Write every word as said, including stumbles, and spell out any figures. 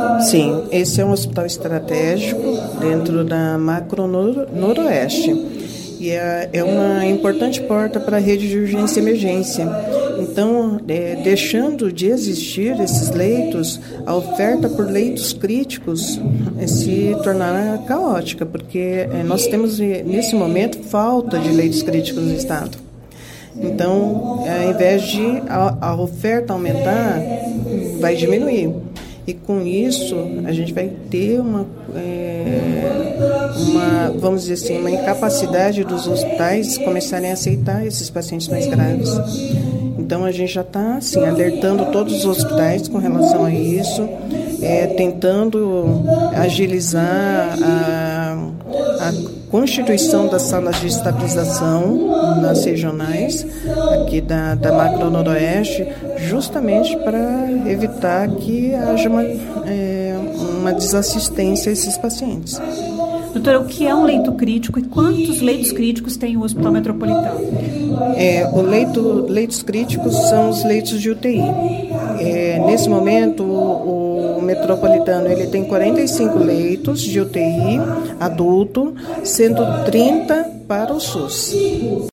Sim, esse é um hospital estratégico dentro da Macro Nor- Noroeste. E é, é uma importante porta para a rede de urgência e emergência. Então, é, deixando de existir esses leitos, a oferta por leitos críticos é, se tornará caótica, porque é, nós temos, nesse momento, falta de leitos críticos no Estado. Então, ao invés de a, a oferta aumentar, vai diminuir. E com isso, a gente vai ter uma, é, uma, vamos dizer assim, uma incapacidade dos hospitais começarem a aceitar esses pacientes mais graves. Então, a gente já está, assim, alertando todos os hospitais com relação a isso, é, tentando agilizar a, a constituição das salas de estabilização nas regionais aqui da, da Macro Noroeste, justamente para evitar que haja uma, é, uma desassistência a esses pacientes. Doutora, o que é um leito crítico e quantos leitos críticos tem o Hospital Metropolitano? É, o leito, leitos críticos são os leitos de U T I. É, nesse momento, o, o Metropolitano ele tem quarenta e cinco leitos de U T I adulto, sendo trinta para o SUS.